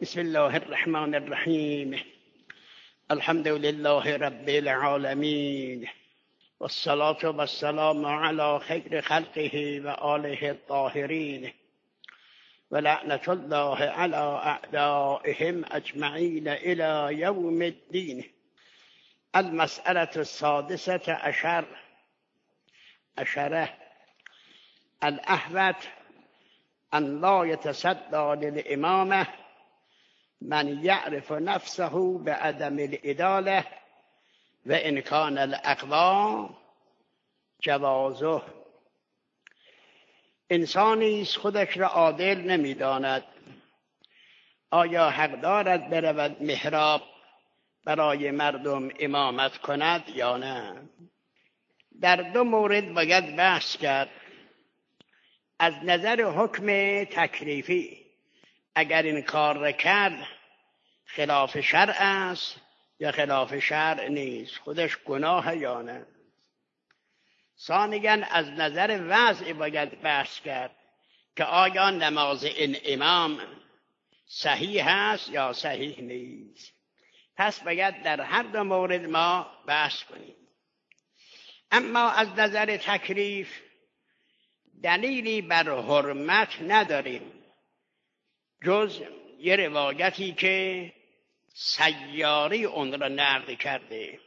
بسم الله الرحمن الرحیم. الحمد لله رب العالمین والصلاة والسلام علی خیر خلقه و آله الطاهرین و لعنت الله علی اعدائهم اجمعین الی یوم الدین. المسألة السادسة عشرة الأحوط أن لا يتصدى للإمامة من يعرف نفسه بعدم العدالة وإن كان الأقوى جوازه. انسانی است خودش را عادل نمی‌داند، آیا حق دارد برود محراب برای مردم امامت کند یا نه؟ در دو مورد باید بحث کرد. از نظر حکم تکلیفی، اگر این کار را کرد خلاف شرع است یا خلاف شرع نیست، خودش گناه یا نه. ثانیاً از نظر وضع باید بحث کرد که آیا نماز این امام صحیح است یا صحیح نیست. پس باید در هر دو مورد ما بحث کنیم. اما از نظر تکلیف دلیلی بر حرمت نداریم جز یه روایتی که سیاری اون را نقل کرده.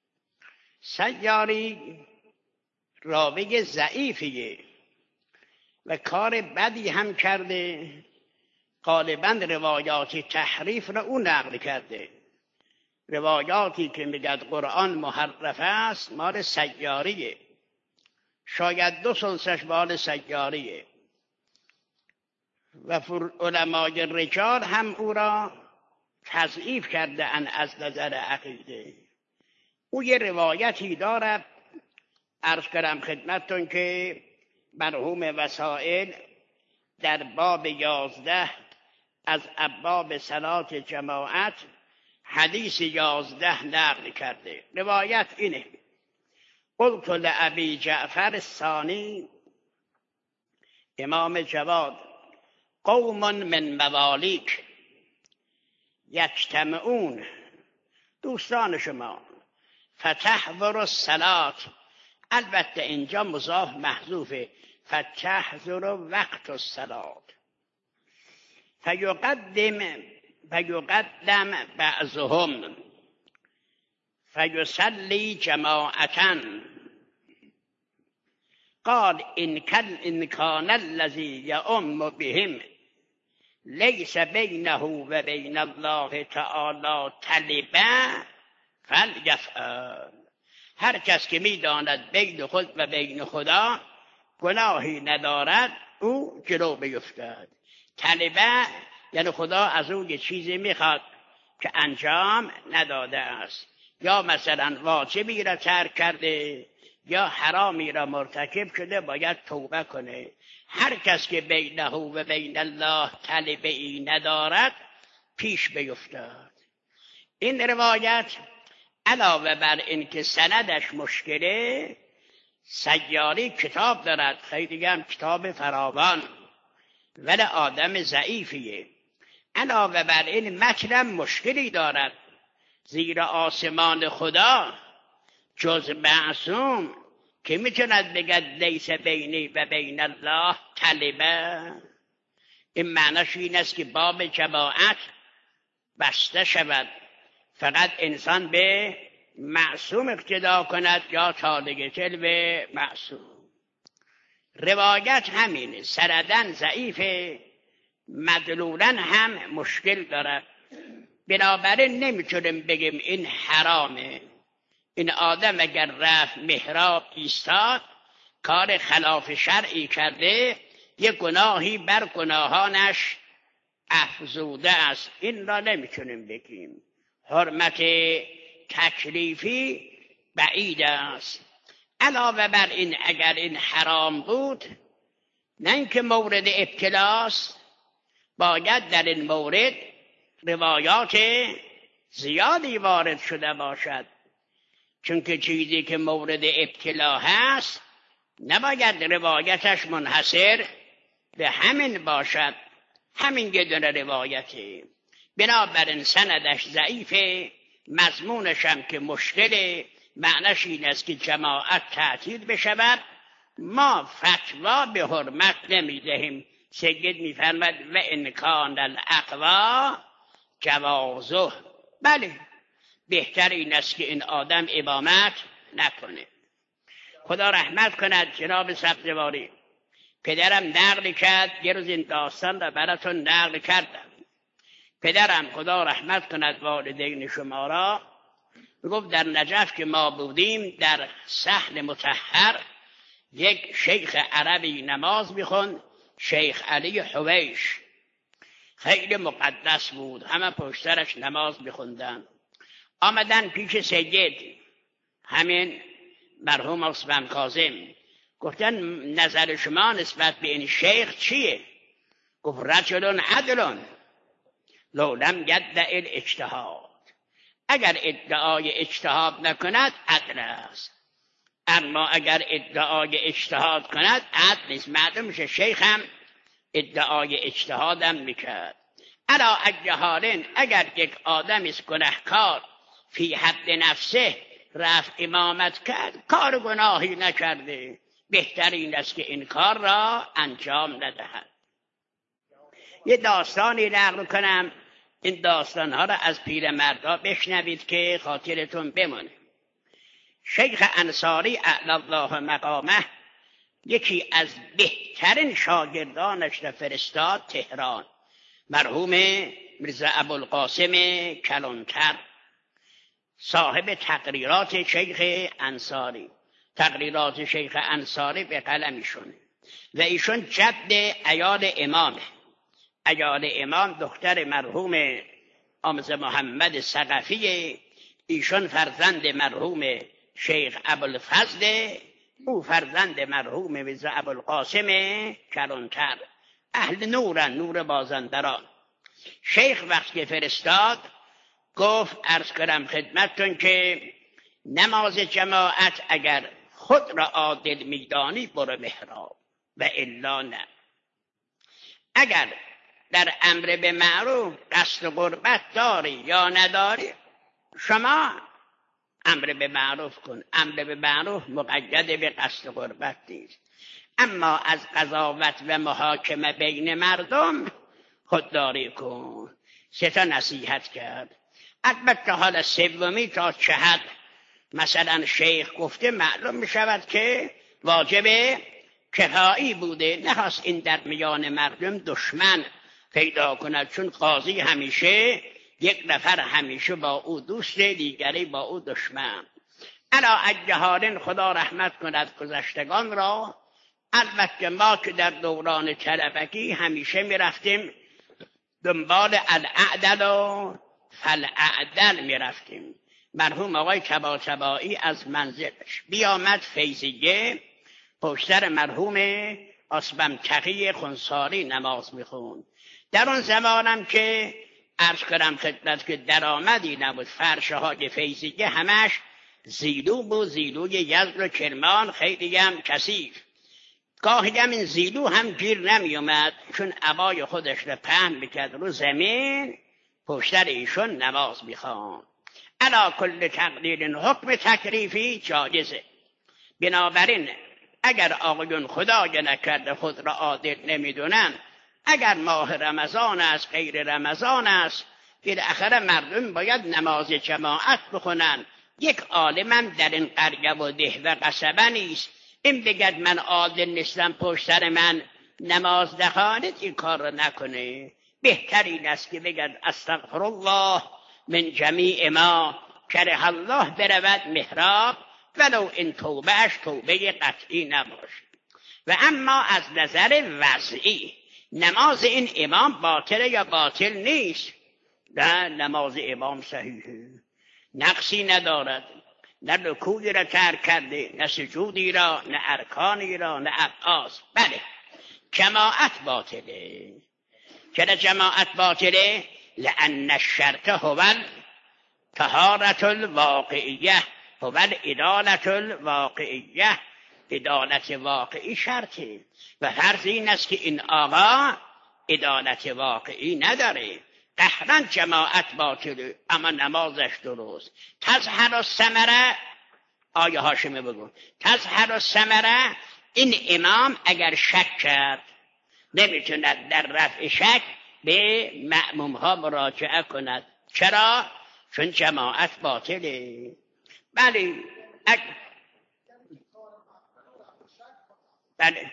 سیاری راوی ضعیفیه و کار بدی هم کرده، غالباً روایات تحریف را او نقل کرده. روایاتی که میگد قرآن محرف است مال سیاریه، شاید 2 ثلثش مال سیاریه و علمای رجال هم او را تضعیف کرده ان از نظر عقیده. او یه روایتی دارد، عرض کردم خدمتتون که مرحوم وسائل در باب 11 از ابواب صلات جماعت حدیث 11 نقل کرده. روایت اینه: قلت لأبی جعفر الثانی، امام جواد، قوم من موالیک یجتمعون، دوستان شما، فتحضر الصلات، البته اینجا مضاف محذوفه، فتحضر وقت الصلات، فیقدم بعضهم فیصلی جماعة. قال إن كان الذي يؤم بهم ليس بينه وبين الله تعالى طلبة فليفعل. هر کس که می‌داند بین خود و بین خدا گناهی ندارد او جلو بیفتد. طلبه یعنی خدا از او یه چیزی میخواد که انجام نداده است، یا مثلا واجبی را ترک کرده یا حرامی را مرتکب شده، باید توبه کنه. هر کس که بینه و بین الله طلبه ای ندارد پیش بیفتد. این روایت علاوه بر این که سندش مشکله، سیاری کتاب دارد، خیلی هم کتاب فراوان، ولی آدم ضعیفیه. علاوه بر این متن مشکلی دارد، زیرا آسمان خدا جز معصوم که میتوند بگد لیس بینی و بین الله طلبه. این معنیش این است که باب جماعت بسته شود، فقط انسان به معصوم اقتدا کند یا طالق جلو معصوم. روایت همینه، سنداً ضعیفه، مدلولاً هم مشکل دارد. بنابراین نمیتونیم بگیم این حرامه. این آدم اگر رفت محراب ایستاد کار خلاف شرعی کرده، یه گناهی بر گناهانش افزوده است. این را نمیتونیم بگیم. حرمت تکلیفی بعید است. علاوه بر این اگر این حرام بود، نه اینکه مورد ابتلاست، باید در این مورد روایات زیادی وارد شده باشد، چون که چیزی که مورد ابتلا هست نباید روایتش منحصر به همین باشد. همین یه دونه روایتی. بنابراین سندش ضعیفه، مضمونش هم که مشکله، معنیش این است که جماعت تعطیل بشود. ما فتوا به حرمت نمیدهیم. سید میفرماد و ان کان الاقوا جوازه، بله بهتر این است که این آدم امامت نکنه. خدا رحمت کند جناب سبزواری، پدرم نقل کرد، یه روز این داستان را براتون نقل کردم. پدرم خدا رحمت کند والدین شما را، گفت در نجف که ما بودیم در صحن مطهر یک شیخ عربی نماز میخوند، شیخ علی حویش، خیلی مقدس بود، همه پشترش نماز میخوندن. آمدن پیش سید همین مرحوم عثمان کاظم، گفتن نظر شما نسبت به این شیخ چیه؟ گفت رجل عدل لو لم یدع الاجتهاد، اگر ادعای اجتهاد نکند عدل است، اما اگر ادعای اجتهاد کند عدل نیست. معلوم میشه شیخ هم ادعای اجتهادم میکرد. علا ای حال، اگر یک آدم است گنهکار فی حد نفسه رفت امامت کرد، کار گناهی نکرده، بهترین است که این کار را انجام ندهد. یه داستانی نقل کنم، این داستانها را از پیرمردا بشنوید که خاطرتون بمونه. شیخ انصاری اعلی الله مقامه یکی از بهترین شاگردانش را فرستاد تهران، مرحوم میرزا ابوالقاسم کلانتر، صاحب تقریرات شیخ انصاری. تقریرات شیخ انصاری به قلم ایشونه و ایشون جد عیال امامه. عیال امام دختر مرحوم آموز محمد ثقفی، ایشون فرزند مرحوم شیخ ابوالفضل، او فرزند مرحوم میرزا ابوالقاسم کلانتر، اهل نورن، نور بازندران. شیخ وقتی فرستاد گفت عرض کنم خدمتتون که نماز جماعت اگر خود را عادل میدانی برو محراب و الا نه. اگر در امر به معروف قصد قربت داری یا نداری، شما امر به معروف کن. امر به معروف مقید به قصد قربت نیست، اما از قضاوت و محاکمه بین مردم خودداری کن. سه تا نصیحت کرد. البته حالا سومی تا چه حد مثلا شیخ گفته معلوم می شود که واجب کفایی بوده، نخواست این در میان مردم دشمن پیدا کند، چون قاضی همیشه یک نفر همیشه با او دوست، دیگری با او دشمن. علا اجهالین خدا رحمت کند گذشتگان را. البته ما که در دوران طلبگی همیشه می رفتیم دنبال الاعدل و فالاعدل می رفتیم. مرحوم آقای طباطبایی از منزلش بیامد فیضیه، پشتر مرحوم اسبم تقی خنساری نماز میخوند. در اون زمانم که عرض کنم خدمت که درآمدی نبود، فرشه های فیضیه همش زیلو بود، زیلوی یزد و کرمان، خیلی هم کثیف. گاهی هم این زیلو هم گیر نمی اومد، چون عبای خودش رو پهن میکرد رو زمین، پشتر ایشون نماز میخوان. علا کل تقدیر حکم تکریفی جایزه. بنابراین اگر آقایون خدای نکرده خود را عادل نمیدونن، اگر ماه رمضان است غیر رمضان است، بالاخره مردم باید نماز جماعت بخونن. یک عالمم در این قریه و ده و قصبه نیست این بگد من عادل نیستم پشتر من نماز نخواند، این کار را نکنه. بهترین است که بگد استغفر الله من جمیع ما کره الله برود محراب، ولو این توبهش توبه قطعی نباشد. و اما از نظر وضعی نماز این امام باطل یا باطل نیست؟ نه، نماز امام صحیحه، نقصی ندارد، نه رکوعی را ترک کرده، نه سجودی را، نه ارکانی را، نه ابعاض. بله جماعت باطله. چرا جماعت باطله؟ لأن الشرط هو طهارت الواقعیه، هو العدالت الواقعیه. عدالت واقعی شرطه و فرض این است که این آقا عدالت واقعی نداره. قهرا جماعت باطله اما نمازش درست. تظهر الثمره، آیه هاشمی بگو، تظهر الثمره، این امام اگر شک کرد نمیتوند در رفع شک به مأموم ها مراجعه کند. چرا؟ چون جماعت باطله. بله بله،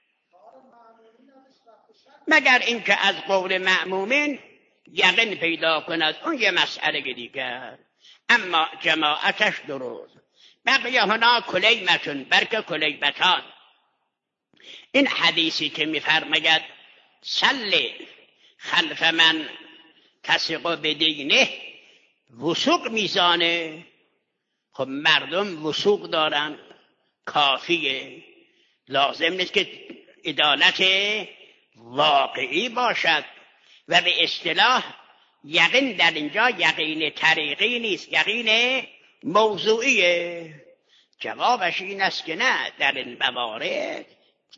مگر اینکه از قول مأمومین یقین پیدا کند، اون یه مسئله دیگر، اما جماعتش درست. بقیه هنا کلیمتون برکه کلیمتان. این حدیثی که میفرماید صلی خلف من تثق بدینه، وثوق میزانه. خب مردم وثوق دارن، کافیه، لازم نیست که عدالت واقعی باشد. و به اصطلاح یقین در اینجا یقین طریقی نیست، یقین موضوعیه. جوابش این است که نه، در این موارد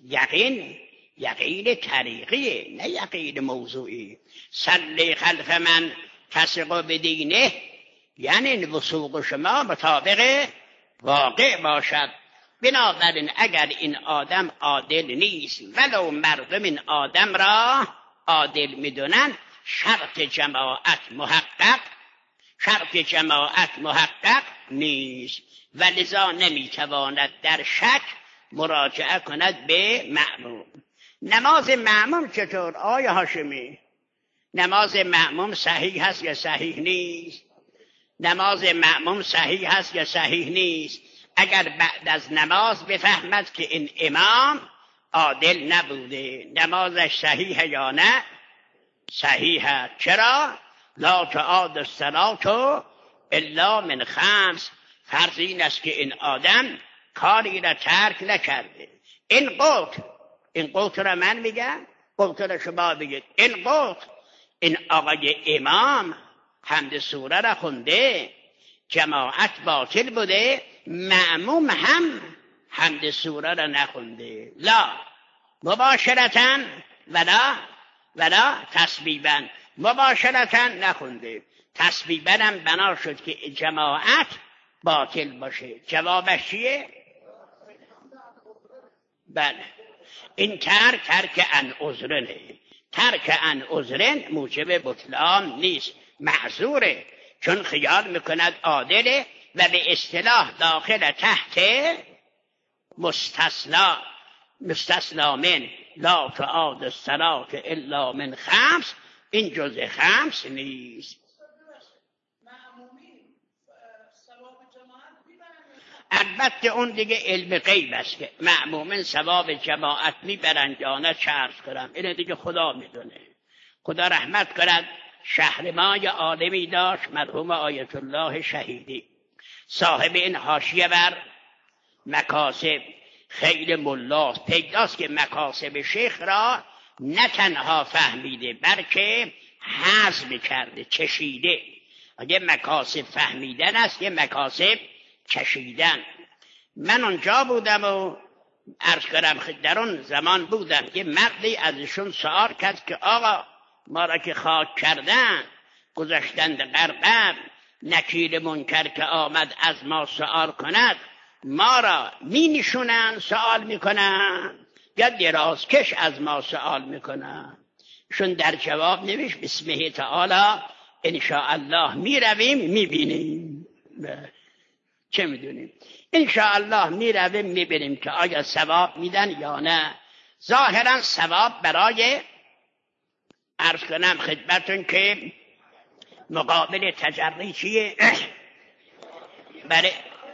یقین طریقیه، نه یقین موضوعی. صلی خلف من تثق بدینه یعنی این وثوق شما مطابق واقع باشد. بنابراین اگر این آدم عادل نیست، ولو مردم این آدم را عادل میدونن، شرط جماعت محقق نیست و لذا نمیتواند در شک مراجعه کند به مأموم. نماز مأموم چطور آقای هاشمی؟ نماز مأموم صحیح هست یا صحیح نیست؟ نماز مأموم صحیح هست یا صحیح نیست؟ اگر بعد از نماز بفهمد که این امام عادل نبوده، نمازش صحیح یا نه؟ صحیح. چرا؟ لا تعاد الصلاة الا من خمس. فرض این است که این آدم کاری را ترک نکرده. این قوت را من میگم، قوت را شما بگید. این آقای امام حمد سوره را خونده، جماعت باطل بوده، مأموم هم حمد سوره را نخونده. لا مباشرتاً ولا تسبیباً، مباشرتاً نخونده، تسبیباً هم بنا شد که جماعت باطل باشه. جوابش چیه؟ بله، این ترک عن عذرنه. ترک عن عذرن موجب بطلان نیست، معذوره، چون خیال میکند عادله و به اصطلاح داخل تحت مستثنا من لا تعاد الصلاة الا من خمس. این جزء خمس نیست. البته اون دیگه علم غیب است که مأمومین ثواب جماعت میبرند یا نه، چه عرض کنم، اینه دیگه خدا میدونه. خدا رحمت کند. شهر ما یه عالمی داشت مرحوم آیت الله شهیدی، صاحب این حاشیه بر مکاسب، خیلی ملاست. پیداست که مکاسب شیخ را نه تنها فهمیده بلکه هضم کرده، چشیده. اگه مکاسب فهمیدن است، یه مکاسب چشیدن. من اونجا بودم و عرض کردم در اون زمان بودم، یه مردی ازشون سوال کرد که آقا ما را که خاک کردن گذاشتند قرقر، نکیر منکر که آمد از ما سوال کند، ما را می نشونن سوال میکنن یا درازکش از ما سوال میکنن؟ شون در جواب نویش بسمه تعالی انشاءالله می رویم می بینیم. چه میدونیم؟ انشاءالله می رویم می بینیم که آیا ثواب میدن یا نه. ظاهرا ثواب برای عرض کنم خدمتون که مقابل تجری چیه؟ برای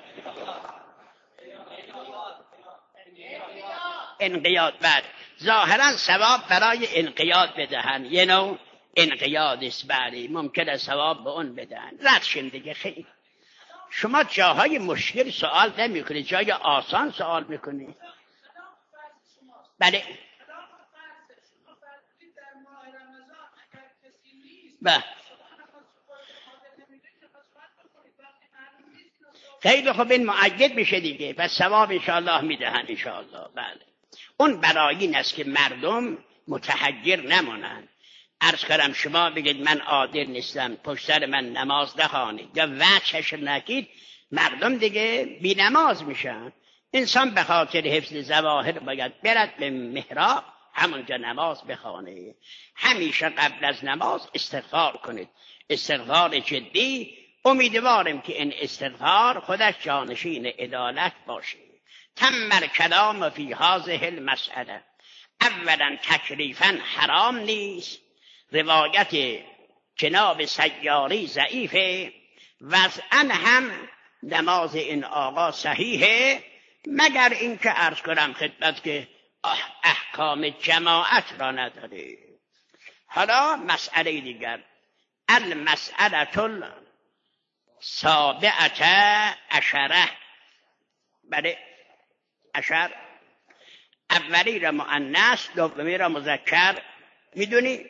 انقیاد. بعد ظاهرا ثواب برای انقیاد بدهن، یه نوع انقیاد است. بله ممکنه ثواب به اون بدهن. رد شیم دیگه. خیلی شما جاهای مشکل سوال نمی کنید، جای آسان سوال میکنید. بله بله خیلی خوب، این معید میشه دیگه، پس ثواب انشاءالله میدهن انشاءالله. بله اون برای این است که مردم متحجر نمونن. عرض کردم شما بگید من عادل نیستم، پشت سر من نماز نخوانید یا وجهش نگید، مردم دیگه بی نماز میشن. انسان به خاطر حفظ ظواهر باید برد به محراب، همونجا نماز بخوانه. همیشه قبل از نماز استغفار کنید، استغفار جدی. امیدوارم که این استغفار خودش جانشین عدالت باشه. تم الکلام فی هذه المسئله. اولا تکلیفا حرام نیست، روایت جناب سیاری ضعیفه، وضعا هم نماز این آقا صحیحه، مگر اینکه عرض کنم خدمت که احکام جماعت را نداره. حالا مسئله دیگر، المسئله السابعه عشره. بله عشر، اولی را مؤنث، دومی را مذکر. میدونی؟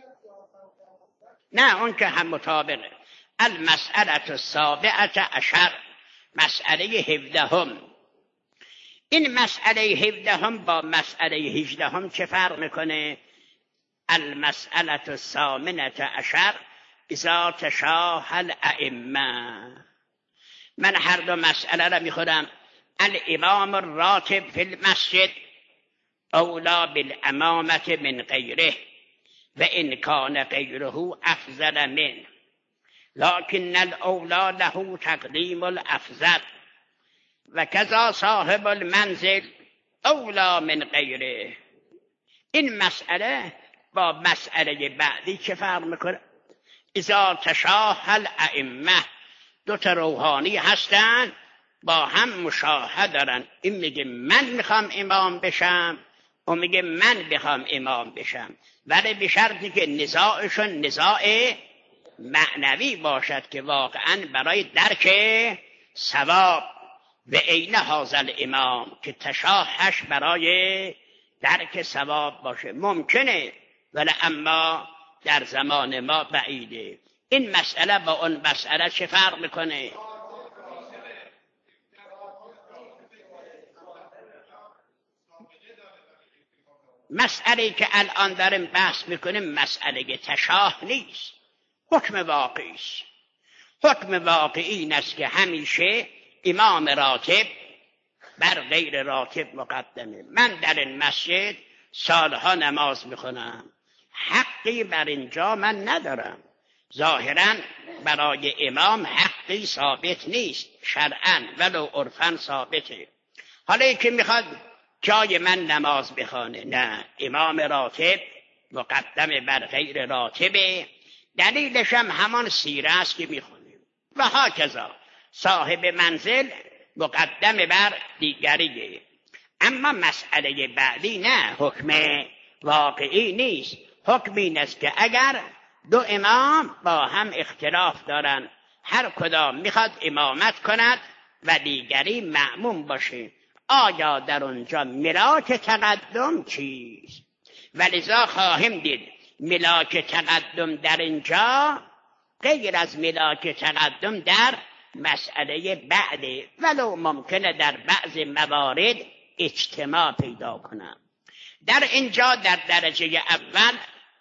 نه اون که هم مطابقه. المسئله السابعه عشر، مسئله 17. این مسئله 17 با مسئله 18 چه فرق میکنه؟ المسئله الثامنه عشر اذا تشاح الائمه. من هر دو مسئله را میخورم. الامام الراتب فی المسجد اولا بالامامه من غیره و ان کان غیره افضل منه، لكن الاولا له تقدیم الافضل و کذا صاحب المنزل اولا من غیره. این مسئله با مسئله بعدی چه فرق میکنه؟ اذا تشاح الائمه، دو تا روحانی هستن با هم مشاهده دارن، این میگه من میخوام امام بشم، اون میگه من میخوام امام بشم، ولی به شرطی که نزاعشون نزاع معنوی باشد که واقعا برای درک ثواب و عین هذا الامام که تشاحش برای درک ثواب باشه. ممکنه ولی اما در زمان ما بعیده. این مسئله با اون مسئله چه فرق میکنه؟ مسئله که الان داریم بحث میکنیم مسئله تشاه نیست، حکم واقعی است. حکم واقعی این است که همیشه امام راتب بر غیر راتب مقدمه. من در این مسجد سالها نماز میخونم، حقی بر اینجا من ندارم. ظاهرا برای امام حقی ثابت نیست شرعاً ولو عرفاً ثابته. حالا که میخواد جای من نماز بخوانه، نه، امام راتب مقدم بر غیر راتبه. دلیلش هم همان سیره است که میخونیم. و هاکذا صاحب منزل مقدم بر دیگریه. اما مسئله بعدی نه، حکم واقعی نیست. حکم این است که اگر دو امام با هم اختلاف دارن، هر کدام میخواد امامت کند و دیگری مأموم باشه، آیا در اونجا ملاک تقدم چیست؟ ولذا خواهیم دید ملاک تقدم در اینجا غیر از ملاک تقدم در مسئله بعده، ولو ممکنه در بعض موارد اجتماع پیدا کنم. در اینجا در درجه اول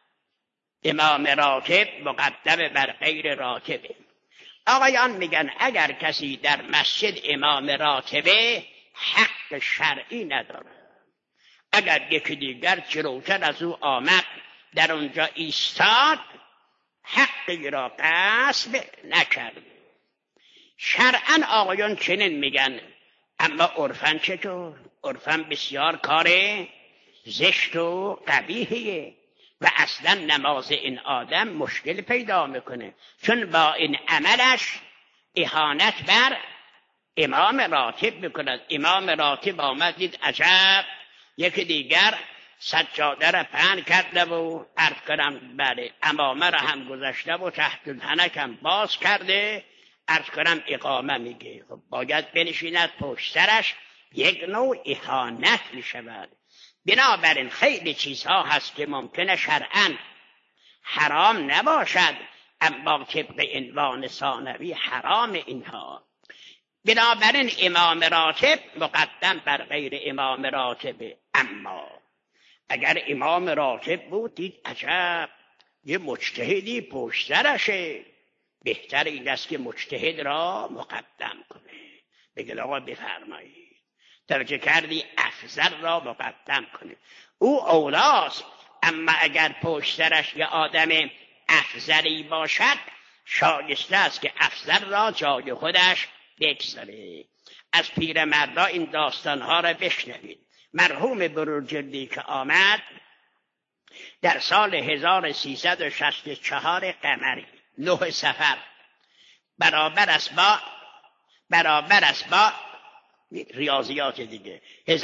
امام راتب مقدم بر غیر راتبه. آقایان میگن اگر کسی در مسجد امام راتبه حق شرعی نداره، اگر یکی دیگر جلوتر از او آمد در اونجا ایستاد، حقی را غصب نکرد. شرعاً آقایان چنین میگن، اما عرفاً چطور؟ عرفاً بسیار کار زشت و قبیحیه و اصلا نماز این آدم مشکل پیدا میکنه، چون با این عملش اهانت بر امام راتب میکند. امام راتب آمد دید عجب، یکی دیگر سجاده را پهن کرده و عرض کنم بله عمامه را هم گذاشته و تحت الحنک هم باز کرده، عرض کنم اقامه میگه. خب باید بنشیند پشت سرش، یک نوع اهانت میشود. بنابراین خیلی چیزها هست که ممکنه شرعاً حرام نباشد، اما طبق عنوان ثانوی حرام اینها. بنابراین امام راتب مقدم بر غیر امام راتبه. اما اگر امام راتب بود دید عجب، یه مجتهدی پشت سرشه، بهتر این است که مجتهد را مقدم کنه، بگه آقا بفرمایید. توجه کردی؟ افضل را مقدم کنه، او اولاست. اما اگر پشت سرش یه آدم افضلی باشد، شایسته است که افضل را جای خودش بگذاره. از پیرمردا این داستانها را بشنوید. مرحوم بروجردی که آمد در سال 1364 قمری 9 صفر برابر است با ریاضیات دیگه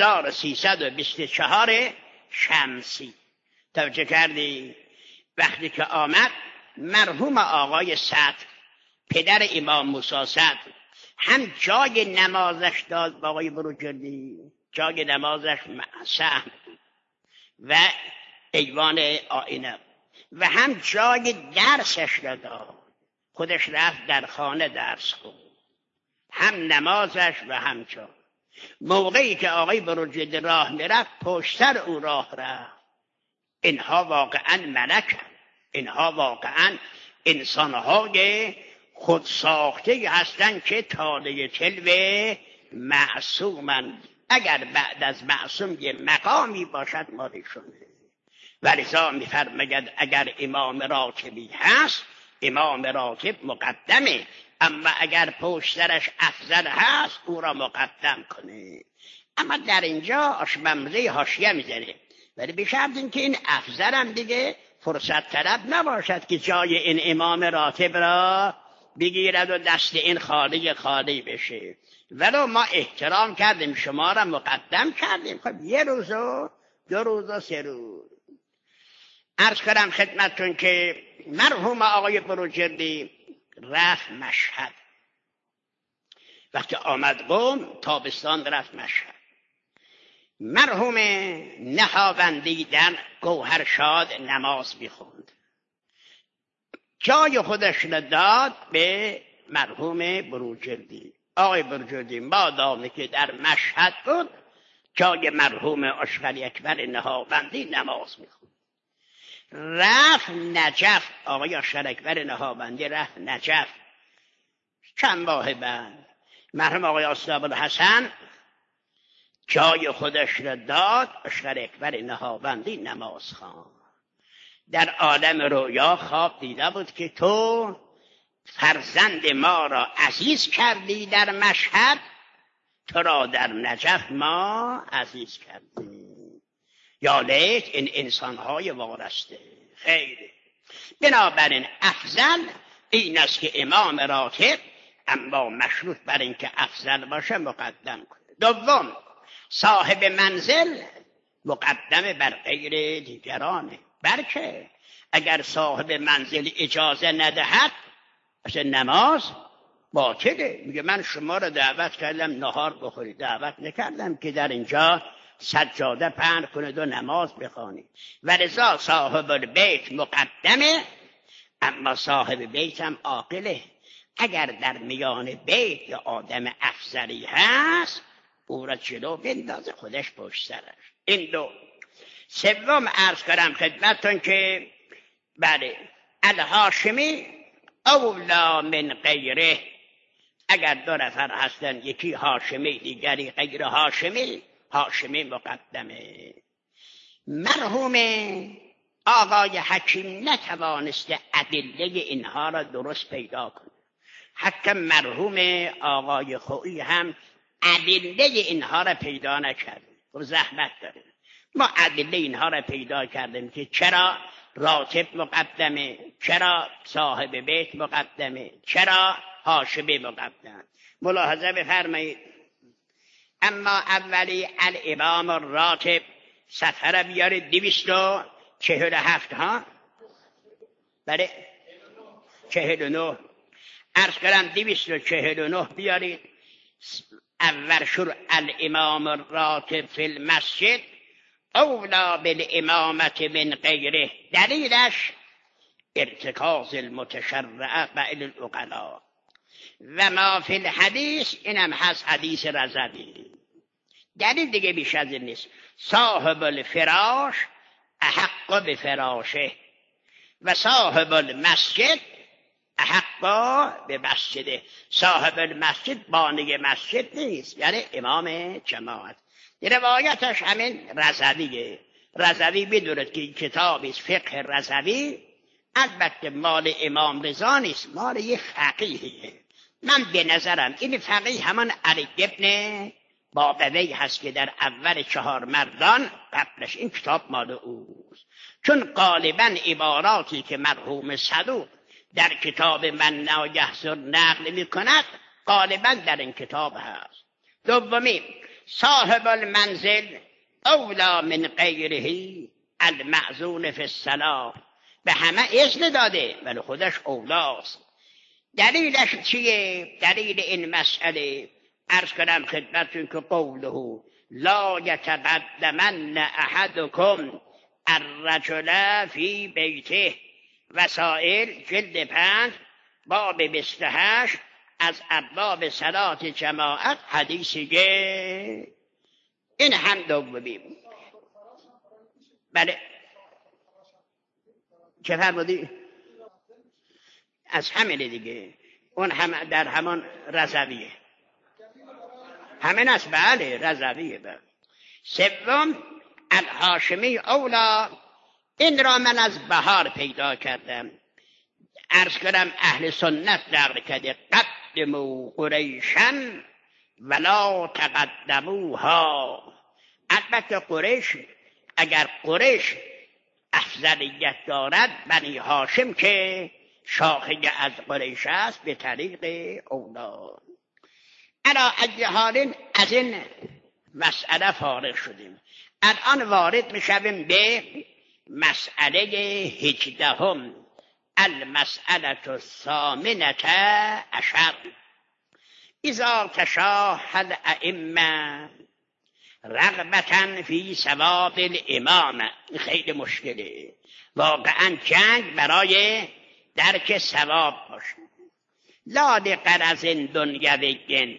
1324 شمسی. توجه کردی؟ وقتی که آمد مرحوم آقای صدر پدر امام موسی صدر هم جای نمازش داد با آقای بروجردی، جای نمازش صحن و ایوان آینه، و هم جای درسش داد. خودش رفت در خانه درس خون، هم نمازش و هم جا. موقعی که آقای بروجردی راه میرفت پشت سر او راه رفت. اینها واقعا ملکن، اینها واقعا انسانهای خود ساخته هستند که تاله تلو معصومن. اگر بعد از معصوم یه مقامی باشد مالشونه. ولذا میفرماید اگر امام راتبی هست، امام راتب مقدمه، اما اگر پشت سرش افضل هست او را مقدم کنه. اما در اینجا آشممزه حاشیه میزنه، ولی به شرط اینکه این افضل هم دیگه فرصت طلب نباشد که جای این امام راتب را بگیرد و دست این خالی بشه. ولو ما احترام کردیم، شما را مقدم کردیم، خب 1 روز و 2 روز و 3 روز. عرض کردم خدمتتون که مرحوم آقای بروجردی رفت مشهد. وقتی آمد قم تابستان رفت مشهد. مرحوم نهاوندی در گوهرشاد نماز میخوند، جای خودش را داد به مرحوم بروجردی. آقای بروجردی مادامی که در مشهد بود جای مرحوم اشقر اکبر نهاوندی نماز میخوند. رفت نجف، آقای اشقر اکبر نهاوندی رفت نجف. چند ماه بعد مرحوم آقای آصف الحسن جای خودش را داد، اشقر اکبر نهاوندی نماز خواند. در عالم رویا خواب دیده بود که تو فرزند ما را عزیز کردی در مشهد، تو را در نجف ما عزیز کردیم. یا لیت این انسانهای وارسته. خیر، بنابراین افضل این است که امام راتب، اما مشروط بر این که افضل باشه مقدم کنه. دوم، صاحب منزل مقدم بر غیر دیگرانه. بلکه اگر صاحب منزل اجازه ندهد اصلا نماز باطله. میگه من شما را دعوت کردم نهار بخورید، دعوت نکردم که در اینجا سجاده پهن کنید و نماز بخوانید. ولذا صاحب البیت مقدمه، اما صاحب بیت هم عاقله. اگر در میان بیت یا آدم افضلی هست او را جلو بندازه، خودش پشت سرش. این دو. سوم عرض کردم خدمتتون که بله الهاشمی اولا من غیره. اگر 2 نفر هستن، یکی هاشمی دیگری غیر هاشمی، هاشمی مقدمه. مرحوم آقای حکیم نتوانسته ادله اینها را درست پیدا کنه. حتی مرحوم آقای خویی هم ادله اینها را پیدا نکرد. زحمت داره. ما ادله اینها را پیدا کردیم که چرا راتب مقدمه، چرا صاحب بیت مقدمه، چرا هاشمی مقدم. ملاحظه بفرمایید. اما اولی الامام الراتب صفحه بیارید 247 ها. بله 49. عرض کردم 249 بیارید. اول شروع الامام الراتب فی المسجد اولا بالامامت من غیره. دلیلش ارتکاز المتشرع بعد العقلاء و ما فی الحدیث، اینم هست حدیث رضوی. دلیل دیگه بیش از این نیست. صاحب الفراش احق بفراشه و صاحب المسجد احقا به مسجده. صاحب المسجد بانی مسجد نیست، یعنی امام جماعت. روایتش همین رضویه. رضوی بدونید که این کتابی فقه رضوی البته مال امام رضا نیست، مال یه فقیهه. من به نظرم این فقیه همان علی ابن بابوی هست که در اول 4 مردان قبلش این کتاب مال اوست. چون غالبا عباراتی که مرحوم صدوق در کتاب من نایحصر نقل می کند غالبا در این کتاب هست. دومی، صاحب المنزل اولا من غیره المأذون فی الصلاة، به همه اذن داده ولی خودش اولاست. دلیلش چیه؟ دلیل این مسئله عرض کنم خدمتتون که قوله لا یتقدمن احدکم الرجل فی بیته، وسائل جلد 5 باب 28 از ابواب صلات جماعت حدیثیه. این هم دومی. بله چه فرمودی؟ از همین دیگه، اون هم در همان رضویه همین است. بله رضویه. بله. سوم، الهاشمی اولا، این را من از بهار پیدا کردم. عرض کنم اهل سنت نقل کرده قدموا قریشا ولا تقدموها. البته قریش، اگر قریش افضلیت دارد بنی هاشم که شاخه از قریش است به طریق اولا. علی ای حال از این مسئله فارغ شدیم. الان وارد میشویم به مسئله 18 المسئله الثامنة عشر. اذا تشاهد الائمه رغبة فی ثواب الامام. خیلی مشکله واقعا جنگ برای درک ثواب باشه. لا لغرض دنیوی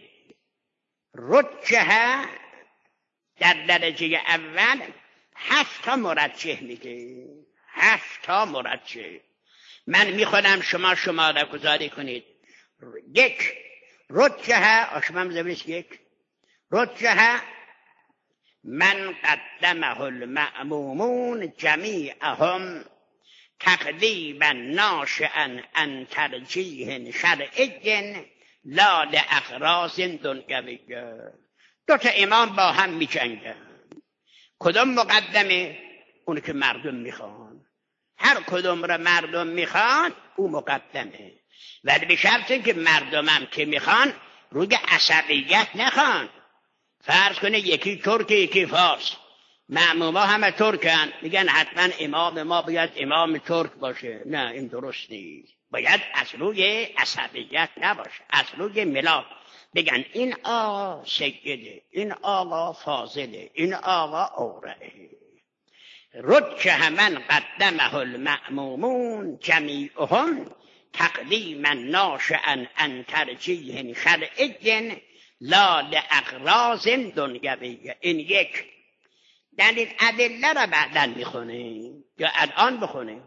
رجح، در درجه اول 7 مرجح میگه. 7 مرجح من میخونم، شما شماره گذاری کنید. 1 رجح، شما بزنید 1 رجح من قدمه المأمومون جمیعهم تقدیما ناشئا عن ترجیح شرعی لا لاغراض دنیویه. 2 امام با هم میجنگن. کدوم مقدمه؟ اون که مردم میخوان. هر کدوم را مردم میخوان او مقدمه، ولی به شرطی که مردمم که میخوان روی عصبیت نخوان. فرض کنه یکی ترک یکی فارس، مأموما همه ترکن، میگن حتما امام ما باید امام ترک باشه. نه این درست نیست. باید از روی عصبیت نباشه، از روی ملت. بگن این آقا سیده، این آقا فاضله، این آقا اورعه. رجح من قدمه المأمومون جمیعهم تقدیما ناشئا عن ترجیح شرعی لا لاغراض دنیویه. این 1 دلیل. ادله را بعداً میخونیم یا الان بخونیم؟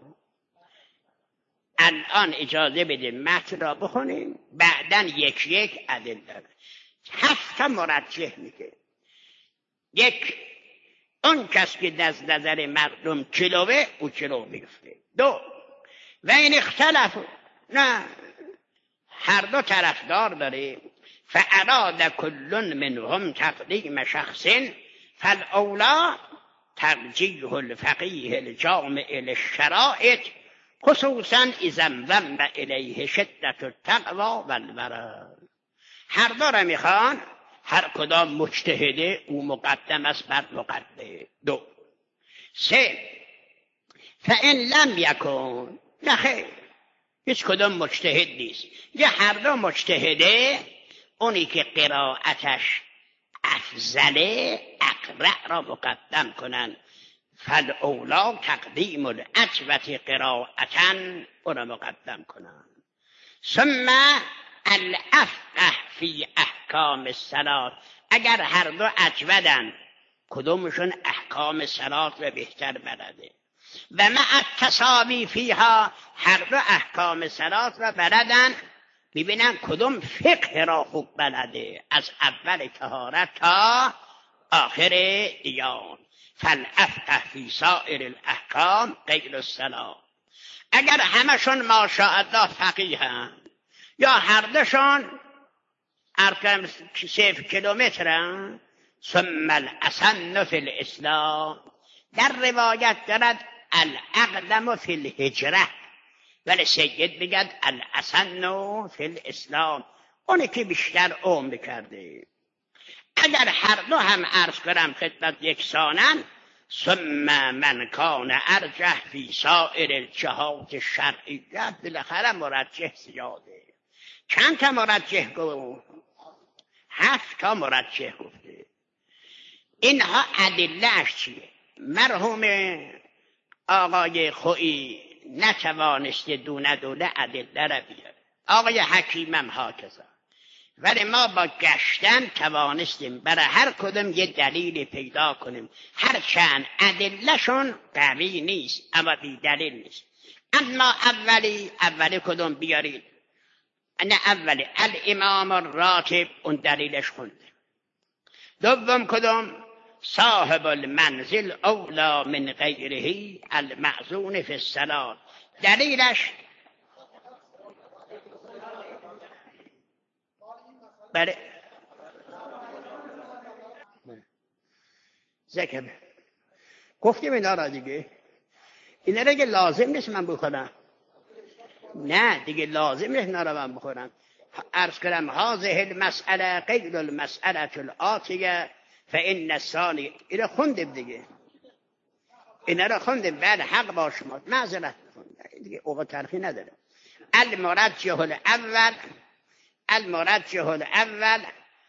الان اجازه بده متن را بخونیم، بعداً 1 ادله. 7 مرجح میگه. 1 اون کس که از نظر مردم جلوه او جلو میفته. 2 و این اختلاف، نه هر دو طرفدار داره. فاراد کل منهم تقدیم شخص فالاولی ترجیح الفقیه الجامع للشرائط خصوصا اذا انضم الیه شدت التقوی والورع. هر دو را میخوان، هر کدام مجتهده او مقدم است بر مقدم. 2 3 فان لم یکن، نخیر هیچ کدام مجتهد نیست، یا هر دو مجتهده، اونی که قرائتش افضله اقرأ را مقدم کنن. فالاولا تقدیم الاجوت قراءتا، اون را مقدم کنن. ثم الافقه فی احکام الصلاة، اگر هر دو اجودن کدومشون احکام صلات را بهتر بلده. و مع التساوی فیها، هر دو احکام صلات را بلدن، ببینن کدوم فقه را خوب بلده، از اول طهارت تا آخر دیان. فالافقه فی سائر الاحکام غیر الصلاة. اگر همشون ماشاءالله فقیه هم، یا هر دوشون ارکان 0 کیلومترن، ثم الاسن فی الاسلام. در روایت دارد الاقدم فی الهجره، ولی سید بگد الاسن فی الاسلام، اونی که بیشتر عمر کرده. اگر هر دو هم عرض کنم خدمت یکسانن، ثم من کان ارجح فی سائر الجهات الشرعیه. بالاخره مرجح زیاده. چند تا مرجح گفت؟ 7 تا مرجح گفته. اینها ادله‌اش چیه؟ مرحوم آقای خویی نتوانسته دونه ادله را بیاره، آقای حکیمم هاکذا، ولی ما با گشتن توانستیم برای هر کدوم یه دلیل پیدا کنیم، هر چند ادلهشون قوی نیست اما بی دلیل نیست. اما اولی کدوم بیارید؟ نه اولی الامام الراتب، اون دلیلش خونده. دوم کدوم؟ صاحب المنزل اولا من غیره المأذون فی الصلاة، دلیلش بله ذکر گفتیم اینا را دیگه. اینا را که لازم نیست من بخورم، نه دیگه لازم نیست اینا را من بخورم. عرض کنم هذه المسئله غیر المسئله الآتیه فإن الثانی. اینا خوندیم دیگه، اینا را خوندیم. بعد حق با شما، معذرت خوندیم دیگه، اوقات تلخی نداره. المرجح الاول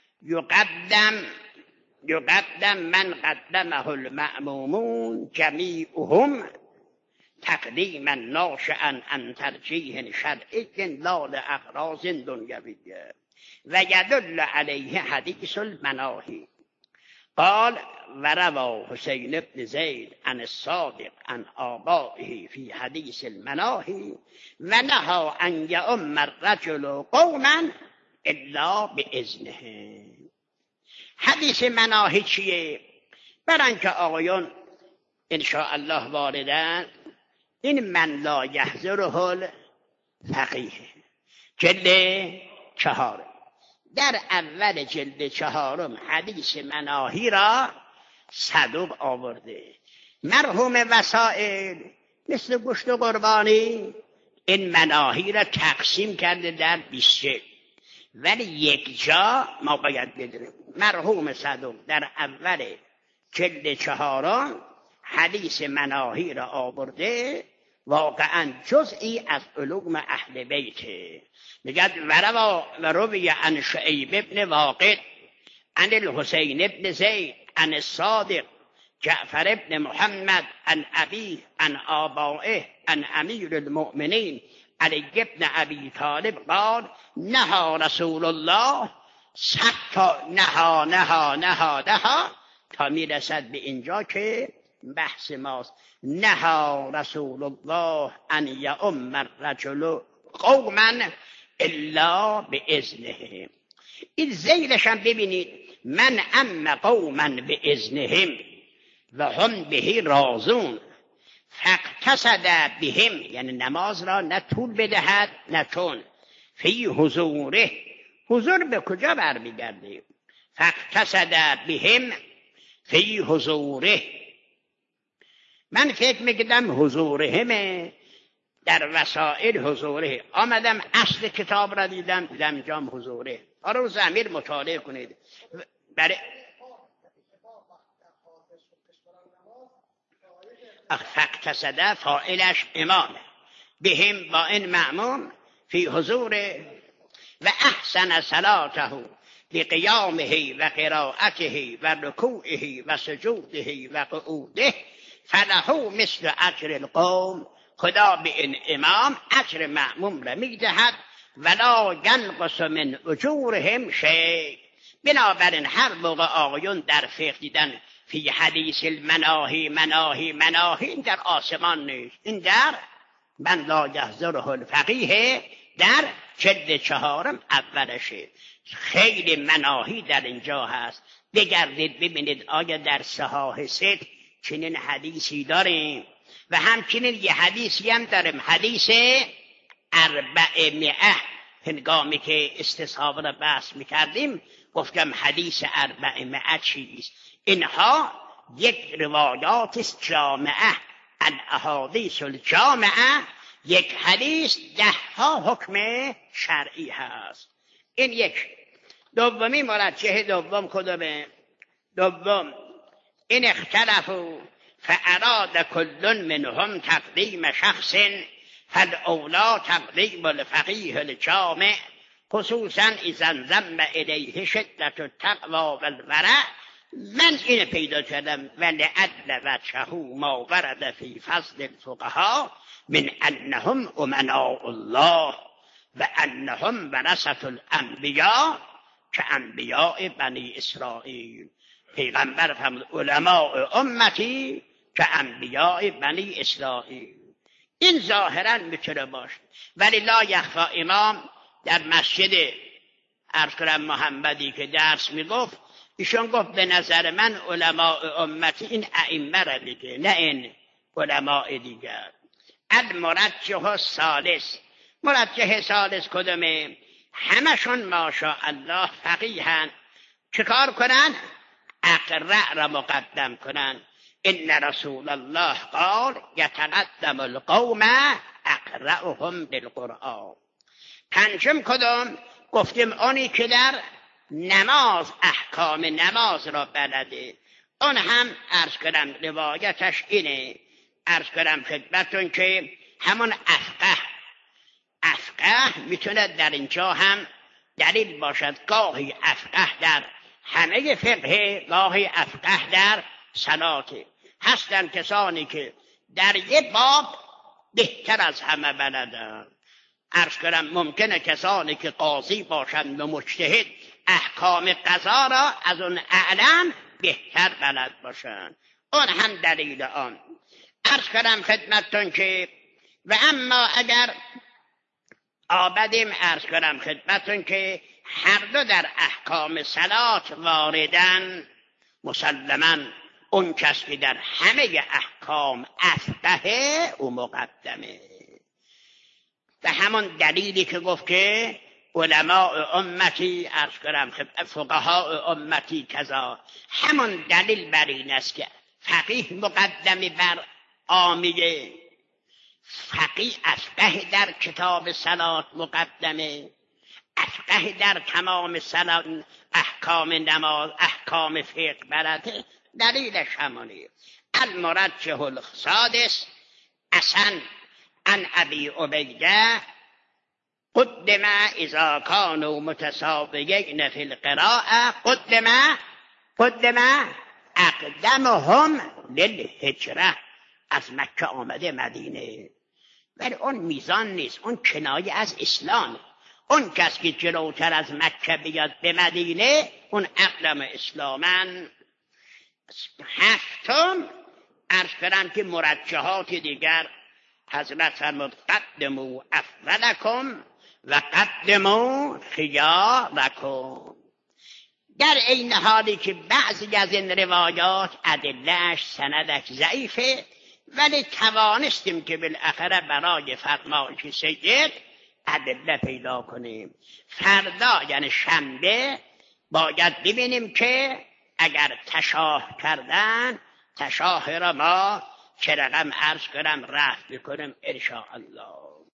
يقدم من قدمه المأمومون جميعهم تقديما ناشئا عن ترجيح شرعي لا لأغراض دنيوية ويدل عليه حديث المناهي. قال وروى حسين بن زيد عن الصادق عن آبائه في حديث المناهي ونهى أن يؤم الرجل قوما الا باذنه. حدیث مناهی چیه؟ برن که آقایان انشاءالله واردن. این من لا یحضره الفقیه، جلد 4. در اول جلد 4 حدیث مناهی را صدوق آورده. مرحوم وسائل مثل گوشت قربانی این مناهی را تقسیم کرده در 20، ولی یک جا ما باید بدونیم مرحوم صدوق در اول جلد 4 حدیث مناهی را آورده، واقعا جزئی از علوم اهل بیته. میگد وروی عن شعیب ابن واقد عن الحسین ابن زید عن الصادق جعفر ابن محمد عن ابیه عن آبائه عن امیر المؤمنین علی ابن ابی طالب قال نهى رسول الله نهى تا میرسد به اینجا که بحث ماست. نهى رسول الله ان یؤم الرجل قوما الا باذنه. این زیلش هم ببینید، من ام قوما باذنهم و هم به راضون فاقتصد بهم، یعنی نماز را نه طول بدهد نه چون فی حضوره. حضور به کجا برمیگرده؟ فاقتصد بهم فی حضوره. من فکر میکردم حضورهمه، در وسائل حضوره. آمدم اصل کتاب را دیدم جام حضوره. آره زمیر مطالعه کنید. برای فاقتصد فاعلش امامه، بهم با این معموم فی حضور و احسن صلاته بقیامه و قراءته و رکوعه و سجوده و قعوده فله مثل اجر القوم. خدا به این امام اجر معموم را میدهد ولا ینقص من اجورهم شیء. بنابراین هر موقع آقایون در فقه دیدن فی حدیث المناهی مناهی مناهی، این در آسمان نیست، این در من لا یحضره الفقیه در جلد 4 اولشه. خیلی مناهی در اینجا هست. بگردید ببینید آیا در صحاح 6 چنین حدیثی داریم. و همچنین یه حدیثی هم داریم، حدیث 400. هنگامی که استصحاب را بحث میکردیم گفتم حدیث 400 چیست. اینها یک روایات است جامعه، الاحادیث الجامعه. یک حدیث 10 حکم شرعی هست. این یک. دومی مرجح دوم کدومه؟ دوم این اختلفوا فاراد کل منهم تقدیم شخص فالاولی تقدیم الفقیه الجامع خصوصا اذا انضم الیه شدت التقوی والورع. من این پیدا کردم ولعل وجهه ما ورد فی فضل الفقهاء من انهم امناء الله و انهم ورثة الانبیاء که انبیاء بنی اسرائیل. پیغمبر فرمود علماء امتی که انبیاء بنی اسرائیل. این ظاهرا میتونه باشه، ولی لا یخفا امام در مسجد عرض کنم محمدی که درس میگفت، ایشون گفت به نظر من علماء امتی این ائمه را میگه، نه این علماء دیگر. المرجح الثالث، مرجح ثالث کدومه؟ همشون ماشاءالله فقیهن. چیکار کنن؟ اقرأ را مقدم کنن. ان رسول الله قال یتقدم القوم اقرأهم بالقرآن. پنجم کدوم؟ گفتیم اونی که در نماز احکام نماز را بلده. اون هم عرض کنم روایتش اینه، عرض کنم خدمتون که همون افقه میتونه در اینجا هم دلیل باشد. گاهی افقه در همه فقه، گاهی افقه در صلات. هستن کسانی که در یک باب بهتر از همه بلدن. عرض کنم ممکنه کسانی که قاضی باشند و مجتهد احکام قضا را از اون اعلم بهتر بلد باشند. اون هم دلیل آن. عرض کنم خدمتتون که و اما اگر آمدیم عرض کنم خدمتتون که هر دو در احکام صلات واردن، مسلماً اون کس که در همه احکام افقه او مقدمه. و همون دلیلی که گفت که علماء امتی عرض کنم فقهاء امتی کذا، همون دلیل بر این است که فقیه مقدمی بر عامیه. فقیه افقه در کتاب صلات مقدمه، افقه در تمام صلات احکام نماز احکام فقه بلده. دلیلش همونه. المرجح السادس اصلا عن ابی عبیده قدم اذا كانوا متساویین فی القراءه قدم اقدمهم للهجره. از مکه آمده مدینه، ولی اون میزان نیست، اون کنایه از اسلام. اون کس که جلوتر از مکه بیاد به مدینه اون اقدم اسلامن. هفتم عرض کنم که مرجحات دیگر حضرت فرمود قدموا افضلکم و قدموا خیارکم. در این حالی که بعضی از این روایات ادله‌اش سندش ضعیفه، ولی توانستیم که بالاخره برای فرمایش سید ادله پیدا کنیم. فردا یعنی شنبه باید ببینیم که اگر تشاه کردن تشاه را ما چه رقم عرض کنم رفع بکنم ان شاء الله.